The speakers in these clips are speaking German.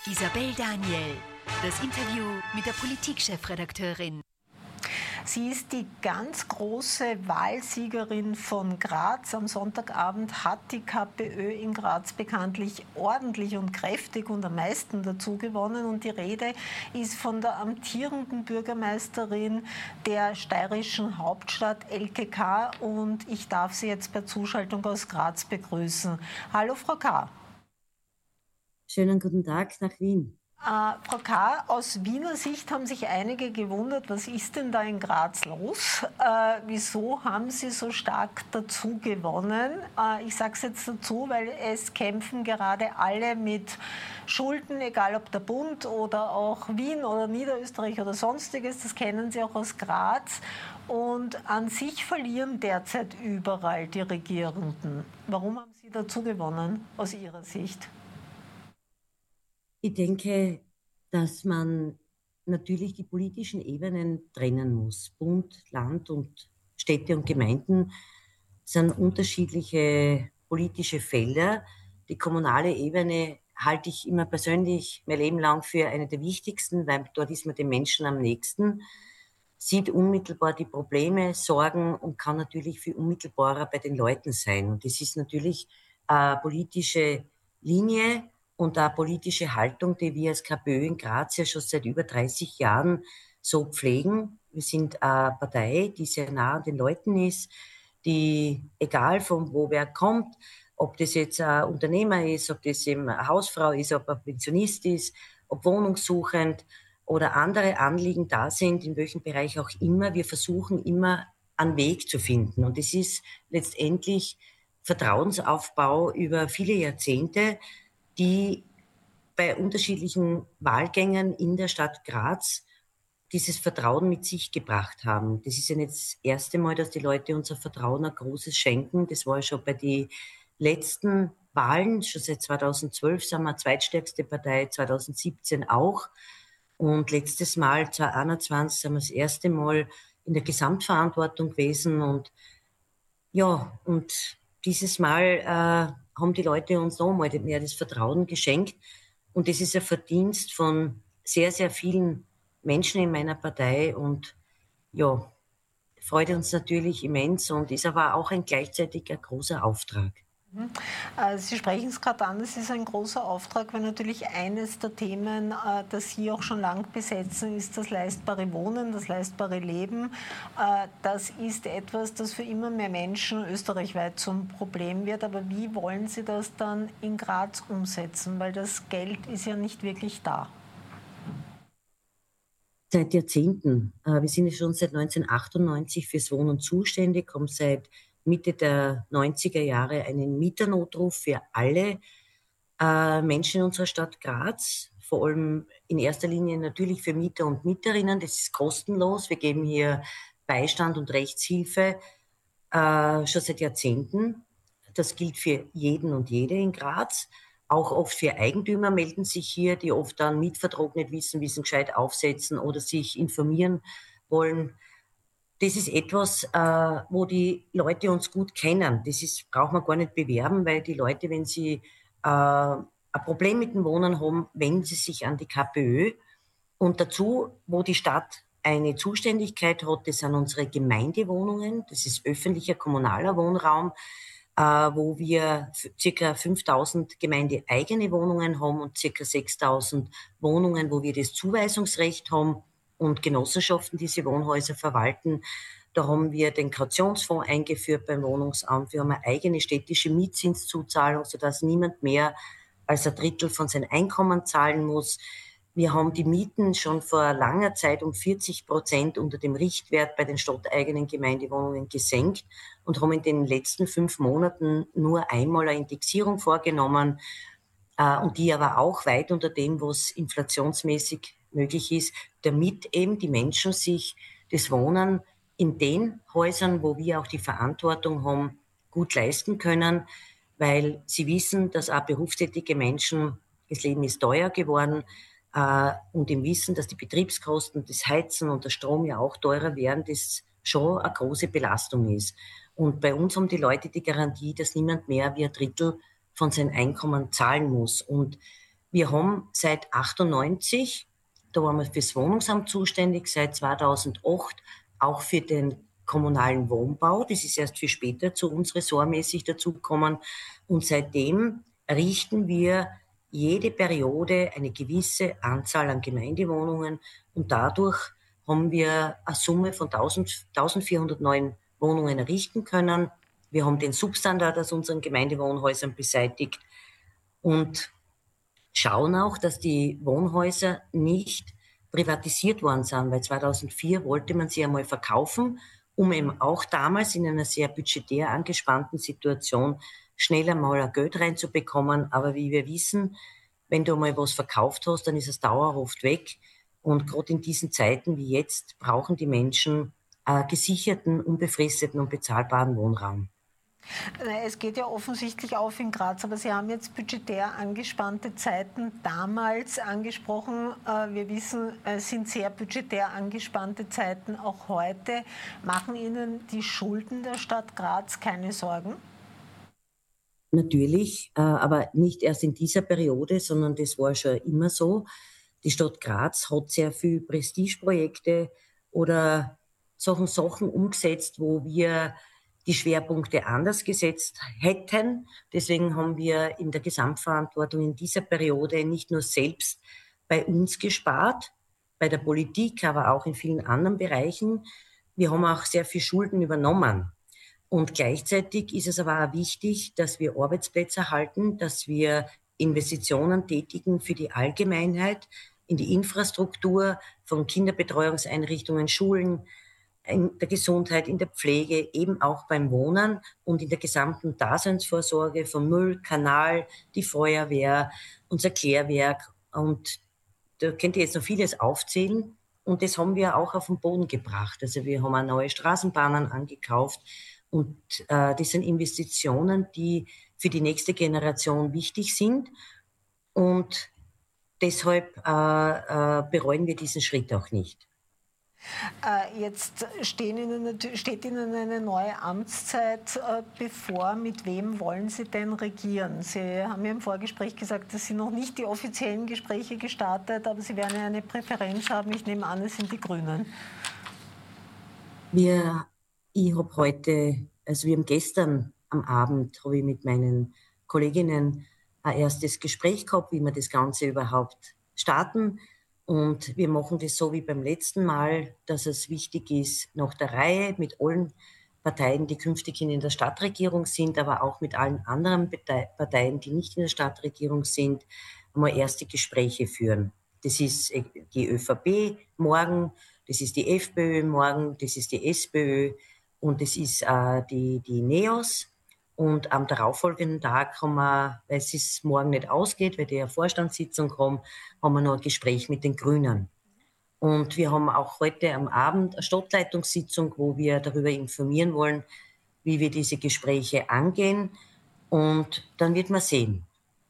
Isabel Daniel, das Interview mit der Politikchefredakteurin. Sie ist die ganz große Wahlsiegerin von Graz. Am Sonntagabend hat die KPÖ in Graz bekanntlich ordentlich und kräftig und am meisten dazu gewonnen. Und die Rede ist von der amtierenden Bürgermeisterin der steirischen Hauptstadt Elke K. Und ich darf Sie jetzt per Zuschaltung aus Graz begrüßen. Hallo, Frau K. Schönen guten Tag nach Wien. Frau K., aus Wiener Sicht haben sich einige gewundert, was ist denn da in Graz los? Wieso haben Sie so stark dazu gewonnen? Ich sage es jetzt dazu, weil es kämpfen gerade alle mit Schulden, egal ob der Bund oder auch Wien oder Niederösterreich oder sonstiges, das kennen Sie auch aus Graz. Und an sich verlieren derzeit überall die Regierenden. Warum haben Sie dazu gewonnen, aus Ihrer Sicht? Ich denke, dass man natürlich die politischen Ebenen trennen muss. Bund, Land und Städte und Gemeinden sind unterschiedliche politische Felder. Die kommunale Ebene halte ich immer persönlich mein Leben lang für eine der wichtigsten, weil dort ist man den Menschen am nächsten, sieht unmittelbar die Probleme, Sorgen und kann natürlich viel unmittelbarer bei den Leuten sein. Und das ist natürlich eine politische Linie und eine politische Haltung, die wir als KPÖ in Graz ja schon seit über 30 Jahren so pflegen. Wir sind eine Partei, die sehr nah an den Leuten ist, die, egal von wo wer kommt, ob das jetzt ein Unternehmer ist, ob das eben eine Hausfrau ist, ob ein Pensionist ist, ob wohnungssuchend oder andere Anliegen da sind, in welchem Bereich auch immer, wir versuchen immer einen Weg zu finden. Und es ist letztendlich Vertrauensaufbau über viele Jahrzehnte, die bei unterschiedlichen Wahlgängen in der Stadt Graz dieses Vertrauen mit sich gebracht haben. Das ist ja nicht das erste Mal, dass die Leute unser Vertrauen ein großes schenken. Das war ja schon bei den letzten Wahlen, schon seit 2012 sind wir zweitstärkste Partei, 2017 auch. Und letztes Mal, 2021, sind wir das erste Mal in der Gesamtverantwortung gewesen. Und ja, und dieses Mal haben die Leute uns nochmal mehr das Vertrauen geschenkt. Und das ist ein Verdienst von sehr, sehr vielen Menschen in meiner Partei. Und ja, freut uns natürlich immens und ist aber auch gleichzeitig ein großer Auftrag. Sie sprechen es gerade an, es ist ein großer Auftrag, weil natürlich eines der Themen, das Sie auch schon lang besetzen, ist das leistbare Wohnen, das leistbare Leben. Das ist etwas, das für immer mehr Menschen österreichweit zum Problem wird. Aber wie wollen Sie das dann in Graz umsetzen? Weil das Geld ist ja nicht wirklich da. Seit Jahrzehnten. Wir sind ja schon seit 1998 fürs Wohnen zuständig, haben seit Mitte der 90er Jahre einen Mieternotruf für alle Menschen in unserer Stadt Graz, vor allem in erster Linie natürlich für Mieter und Mieterinnen. Das ist kostenlos. Wir geben hier Beistand und Rechtshilfe schon seit Jahrzehnten. Das gilt für jeden und jede in Graz. Auch oft für Eigentümer melden sich hier, die oft dann Mietvertrag nicht wissen, wie sie ihn gescheit aufsetzen oder sich informieren wollen. Das ist etwas, wo die Leute uns gut kennen. Braucht man gar nicht bewerben, weil die Leute, wenn sie ein Problem mit dem Wohnen haben, wenden sie sich an die KPÖ. Und dazu, wo die Stadt eine Zuständigkeit hat, das sind unsere Gemeindewohnungen. Das ist öffentlicher kommunaler Wohnraum, wo wir ca. 5.000 gemeindeeigene Wohnungen haben und ca. 6.000 Wohnungen, wo wir das Zuweisungsrecht haben und Genossenschaften diese Wohnhäuser verwalten. Da haben wir den Kautionsfonds eingeführt beim Wohnungsamt. Wir haben eine eigene städtische Mietzinszuzahlung, sodass niemand mehr als ein Drittel von seinem Einkommen zahlen muss. Wir haben die Mieten schon vor langer Zeit um 40% unter dem Richtwert bei den stadteigenen Gemeindewohnungen gesenkt und haben in den letzten 5 Monaten nur einmal eine Indexierung vorgenommen, und die aber auch weit unter dem, was inflationsmäßig möglich ist, damit eben die Menschen sich das Wohnen in den Häusern, wo wir auch die Verantwortung haben, gut leisten können, weil sie wissen, dass auch berufstätige Menschen, das Leben ist teuer geworden, und im Wissen, dass die Betriebskosten, das Heizen und der Strom ja auch teurer werden, das schon eine große Belastung ist. Und bei uns haben die Leute die Garantie, dass niemand mehr wie ein Drittel von seinem Einkommen zahlen muss. Und Wir haben seit 98, da waren wir fürs Wohnungsamt zuständig, seit 2008 auch für den kommunalen Wohnbau. Das ist erst viel später zu uns ressortmäßig dazugekommen. Und seitdem errichten wir jede Periode eine gewisse Anzahl an Gemeindewohnungen und dadurch haben wir eine Summe von 1409 Wohnungen errichten können. Wir haben den Substandard aus unseren Gemeindewohnhäusern beseitigt und schauen auch, dass die Wohnhäuser nicht privatisiert worden sind, weil 2004 wollte man sie einmal verkaufen, um eben auch damals in einer sehr budgetär angespannten Situation schnell einmal ein Geld reinzubekommen. Aber wie wir wissen, wenn du mal was verkauft hast, dann ist es dauerhaft weg. Und gerade in diesen Zeiten wie jetzt brauchen die Menschen gesicherten, unbefristeten und bezahlbaren Wohnraum. Es geht ja offensichtlich auf in Graz, aber Sie haben jetzt budgetär angespannte Zeiten damals angesprochen. Wir wissen, es sind sehr budgetär angespannte Zeiten auch heute. Machen Ihnen die Schulden der Stadt Graz keine Sorgen? Natürlich, aber nicht erst in dieser Periode, sondern das war schon immer so. Die Stadt Graz hat sehr viel Prestigeprojekte oder Sachen umgesetzt, wo wir die Schwerpunkte anders gesetzt hätten. Deswegen haben wir in der Gesamtverantwortung in dieser Periode nicht nur selbst bei uns gespart, bei der Politik, aber auch in vielen anderen Bereichen. Wir haben auch sehr viel Schulden übernommen. Und gleichzeitig ist es aber auch wichtig, dass wir Arbeitsplätze erhalten, dass wir Investitionen tätigen für die Allgemeinheit, in die Infrastruktur von Kinderbetreuungseinrichtungen, Schulen, in der Gesundheit, in der Pflege, eben auch beim Wohnen und in der gesamten Daseinsvorsorge von Müll, Kanal, die Feuerwehr, unser Klärwerk. Und da könnt ihr jetzt noch vieles aufzählen. Und das haben wir auch auf den Boden gebracht. Also wir haben auch neue Straßenbahnen angekauft. Und das sind Investitionen, die für die nächste Generation wichtig sind. Und deshalb bereuen wir diesen Schritt auch nicht. Jetzt steht Ihnen eine neue Amtszeit bevor. Mit wem wollen Sie denn regieren? Sie haben ja im Vorgespräch gesagt, dass Sie noch nicht die offiziellen Gespräche gestartet, aber Sie werden ja eine Präferenz haben. Ich nehme an, es sind die Grünen. Ich habe heute, also wir haben gestern am Abend, habe ich mit meinen Kolleginnen ein erstes Gespräch gehabt, wie wir das Ganze überhaupt starten. Und wir machen das so wie beim letzten Mal, dass es wichtig ist, nach der Reihe mit allen Parteien, die künftig in der Stadtregierung sind, aber auch mit allen anderen Parteien, die nicht in der Stadtregierung sind, einmal erste Gespräche führen. Das ist die ÖVP morgen, das ist die FPÖ morgen, das ist die SPÖ und das ist die NEOS. Und am darauffolgenden Tag haben wir, weil es morgen nicht ausgeht, weil die eine Vorstandssitzung haben wir noch ein Gespräch mit den Grünen. Und wir haben auch heute am Abend eine Stadtleitungssitzung, wo wir darüber informieren wollen, wie wir diese Gespräche angehen. Und dann wird man sehen.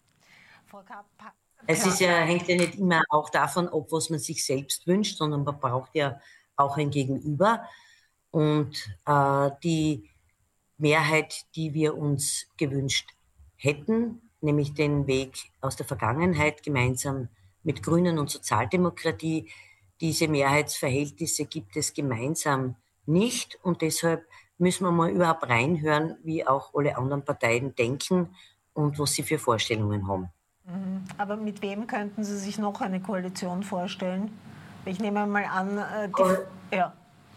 Es ist hängt ja nicht immer auch davon ab, was man sich selbst wünscht, sondern man braucht ja auch ein Gegenüber. Und die Mehrheit, die wir uns gewünscht hätten, nämlich den Weg aus der Vergangenheit gemeinsam mit Grünen und Sozialdemokratie, diese Mehrheitsverhältnisse gibt es gemeinsam nicht und deshalb müssen wir mal überhaupt reinhören, wie auch alle anderen Parteien denken und was sie für Vorstellungen haben. Aber mit wem könnten Sie sich noch eine Koalition vorstellen? Ich nehme mal an, ja.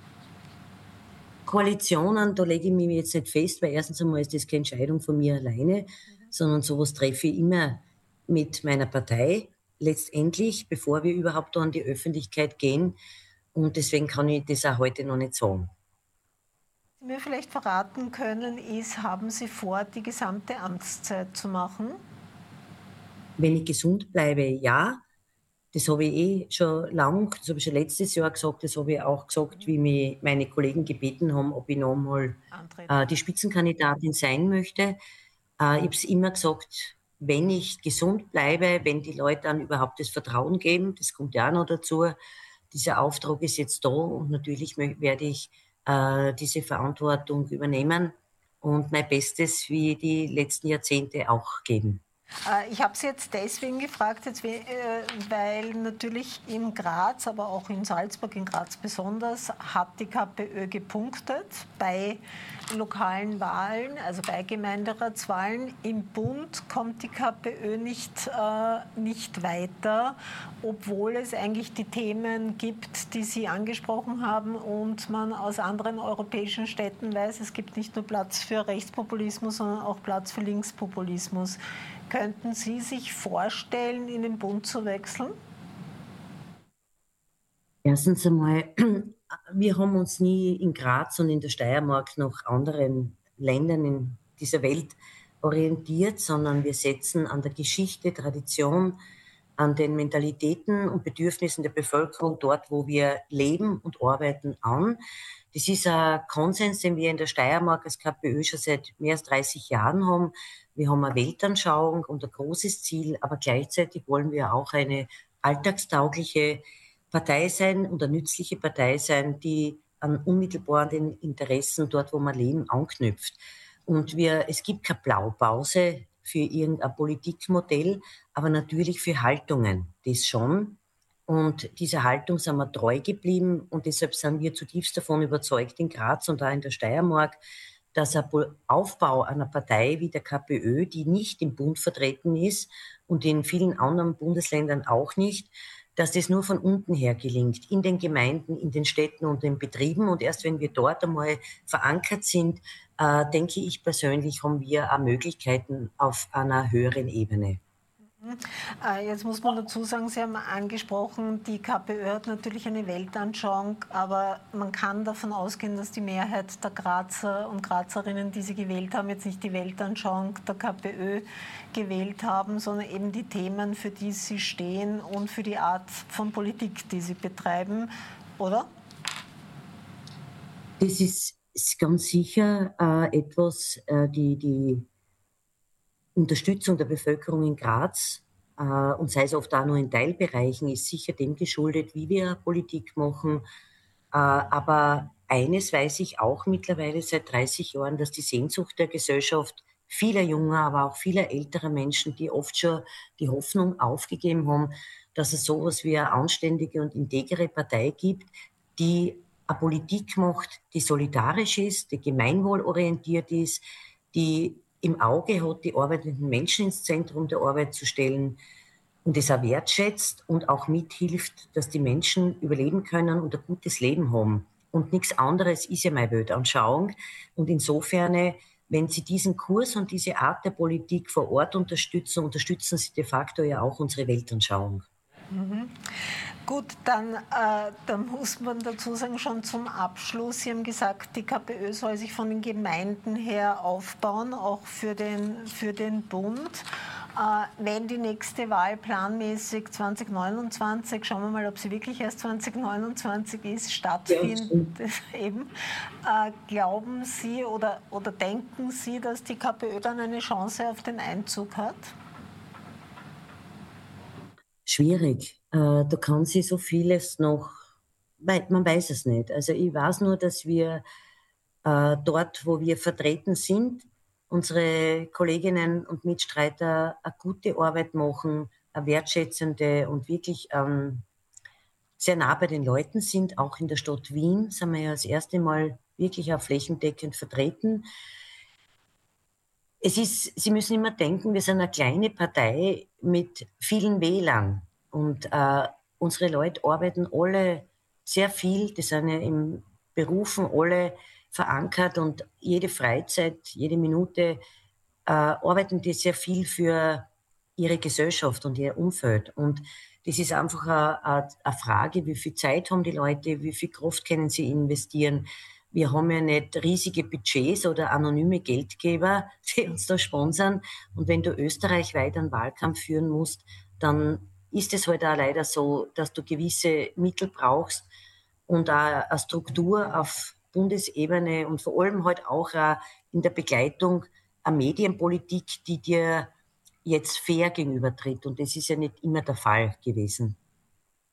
Koalitionen, da lege ich mich jetzt nicht fest, weil erstens einmal ist das keine Entscheidung von mir alleine, sondern sowas treffe ich immer mit meiner Partei, letztendlich, bevor wir überhaupt an die Öffentlichkeit gehen. Und deswegen kann ich das auch heute noch nicht sagen. Was Sie mir vielleicht verraten können, ist, haben Sie vor, die gesamte Amtszeit zu machen? Wenn ich gesund bleibe, ja. Das habe ich schon lang, das habe ich schon letztes Jahr gesagt, das habe ich auch gesagt, wie mich meine Kollegen gebeten haben, ob ich noch mal die Spitzenkandidatin sein möchte. Ich habe es immer gesagt, wenn ich gesund bleibe, wenn die Leute dann überhaupt das Vertrauen geben, das kommt ja auch noch dazu, dieser Auftrag ist jetzt da und natürlich werde ich diese Verantwortung übernehmen und mein Bestes wie die letzten Jahrzehnte auch geben. Ich habe Sie jetzt deswegen gefragt, weil natürlich in Graz, aber auch in Salzburg, in Graz besonders, hat die KPÖ gepunktet bei lokalen Wahlen, also bei Gemeinderatswahlen. Im Bund kommt die KPÖ nicht weiter, obwohl es eigentlich die Themen gibt, die Sie angesprochen haben und man aus anderen europäischen Städten weiß, es gibt nicht nur Platz für Rechtspopulismus, sondern auch Platz für Linkspopulismus. Könnten Sie sich vorstellen, in den Bund zu wechseln? Erstens einmal, wir haben uns nie in Graz und in der Steiermark nach anderen Ländern in dieser Welt orientiert, sondern wir setzen an der Geschichte, Tradition, an den Mentalitäten und Bedürfnissen der Bevölkerung dort, wo wir leben und arbeiten, an. Das ist ein Konsens, den wir in der Steiermark als KPÖ schon seit mehr als 30 Jahren haben. Wir haben eine Weltanschauung und ein großes Ziel, aber gleichzeitig wollen wir auch eine alltagstaugliche Partei sein und eine nützliche Partei sein, die an unmittelbaren Interessen dort, wo wir leben, anknüpft. Und es gibt keine Blaupause für irgendein Politikmodell, aber natürlich für Haltungen, das schon. Und dieser Haltung sind wir treu geblieben und deshalb sind wir zutiefst davon überzeugt in Graz und auch in der Steiermark, dass ein Aufbau einer Partei wie der KPÖ, die nicht im Bund vertreten ist und in vielen anderen Bundesländern auch nicht, dass das nur von unten her gelingt, in den Gemeinden, in den Städten und den Betrieben. Und erst wenn wir dort einmal verankert sind, denke ich persönlich, haben wir auch Möglichkeiten auf einer höheren Ebene. Jetzt muss man dazu sagen, Sie haben angesprochen, die KPÖ hat natürlich eine Weltanschauung, aber man kann davon ausgehen, dass die Mehrheit der Grazer und Grazerinnen, die sie gewählt haben, jetzt nicht die Weltanschauung der KPÖ gewählt haben, sondern eben die Themen, für die sie stehen und für die Art von Politik, die sie betreiben, oder? Das ist ganz sicher etwas, die Unterstützung der Bevölkerung in Graz, und sei es oft auch nur in Teilbereichen, ist sicher dem geschuldet, wie wir Politik machen. Aber eines weiß ich auch mittlerweile seit 30 Jahren, dass die Sehnsucht der Gesellschaft vieler junger, aber auch vieler älterer Menschen, die oft schon die Hoffnung aufgegeben haben, dass es sowas wie eine anständige und integere Partei gibt, die eine Politik macht, die solidarisch ist, die gemeinwohlorientiert ist, die im Auge hat, die arbeitenden Menschen ins Zentrum der Arbeit zu stellen und es auch wertschätzt und auch mithilft, dass die Menschen überleben können und ein gutes Leben haben. Und nichts anderes ist ja meine Weltanschauung. Und insofern, wenn Sie diesen Kurs und diese Art der Politik vor Ort unterstützen, unterstützen Sie de facto ja auch unsere Weltanschauung. Mhm. Gut, dann muss man dazu sagen, schon zum Abschluss, Sie haben gesagt, die KPÖ soll sich von den Gemeinden her aufbauen, auch für den Bund. Wenn die nächste Wahl planmäßig 2029, schauen wir mal, ob sie wirklich erst 2029 ist, stattfindet, ja, eben, glauben Sie oder denken Sie, dass die KPÖ dann eine Chance auf den Einzug hat? Schwierig. Da kann sich so vieles noch, man weiß es nicht. Also ich weiß nur, dass wir dort, wo wir vertreten sind, unsere Kolleginnen und Mitstreiter eine gute Arbeit machen, eine wertschätzende und wirklich sehr nah bei den Leuten sind. Auch in der Stadt Wien sind wir ja das erste Mal wirklich auch flächendeckend vertreten. Sie müssen immer denken, wir sind eine kleine Partei mit vielen Wählern und unsere Leute arbeiten alle sehr viel, die sind ja im Berufen alle verankert und jede Freizeit, jede Minute arbeiten die sehr viel für ihre Gesellschaft und ihr Umfeld. Und das ist einfach eine Frage, wie viel Zeit haben die Leute, wie viel Kraft können sie investieren. Wir haben ja nicht riesige Budgets oder anonyme Geldgeber, die uns da sponsern. Und wenn du österreichweit einen Wahlkampf führen musst, dann ist es halt auch leider so, dass du gewisse Mittel brauchst und auch eine Struktur auf Bundesebene und vor allem halt auch in der Begleitung eine Medienpolitik, die dir jetzt fair gegenübertritt. Und das ist ja nicht immer der Fall gewesen.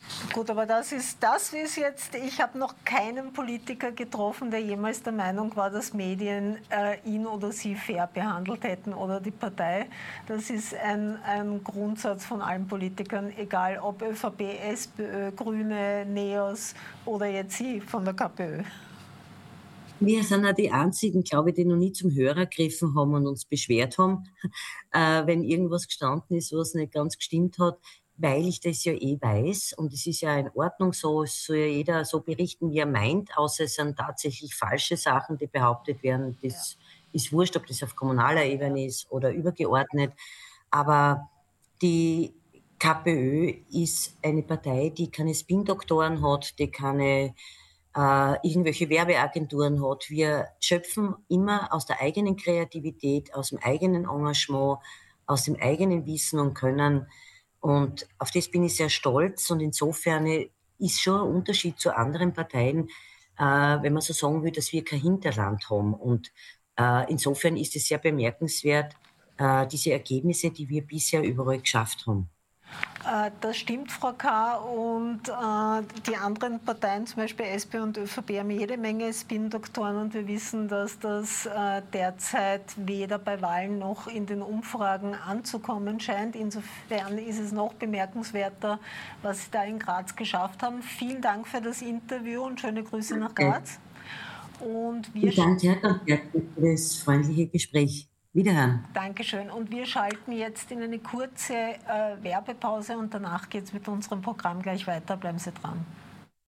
Gut, aber das ist jetzt, ich habe noch keinen Politiker getroffen, der jemals der Meinung war, dass Medien ihn oder sie fair behandelt hätten oder die Partei. Das ist ein Grundsatz von allen Politikern, egal ob ÖVP, SPÖ, Grüne, NEOS oder jetzt Sie von der KPÖ. Wir sind auch die einzigen, glaube ich, die noch nie zum Hörer gegriffen haben und uns beschwert haben, wenn irgendwas gestanden ist, was nicht ganz gestimmt hat, weil ich das ja eh weiß. Und es ist ja in Ordnung so, es soll ja jeder so berichten, wie er meint, außer es sind tatsächlich falsche Sachen, die behauptet werden. Das ist wurscht, ob das auf kommunaler Ebene ist oder übergeordnet. Aber die KPÖ ist eine Partei, die keine Spin-Doktoren hat, die keine irgendwelche Werbeagenturen hat. Wir schöpfen immer aus der eigenen Kreativität, aus dem eigenen Engagement, aus dem eigenen Wissen und Können. Und auf das bin ich sehr stolz. Und insofern ist schon ein Unterschied zu anderen Parteien, wenn man so sagen will, dass wir kein Hinterland haben. Und insofern ist es sehr bemerkenswert, diese Ergebnisse, die wir bisher überall geschafft haben. Das stimmt, Frau K. Und die anderen Parteien, zum Beispiel SP und ÖVP, haben jede Menge Spin-Doktoren und wir wissen, dass das derzeit weder bei Wahlen noch in den Umfragen anzukommen scheint. Insofern ist es noch bemerkenswerter, was Sie da in Graz geschafft haben. Vielen Dank für das Interview und schöne Grüße nach Graz. Und Vielen Dank, Herr Gantberg, für das freundliche Gespräch. Wiederhören. Dankeschön. Und wir schalten jetzt in eine kurze Werbepause und danach geht es mit unserem Programm gleich weiter. Bleiben Sie dran.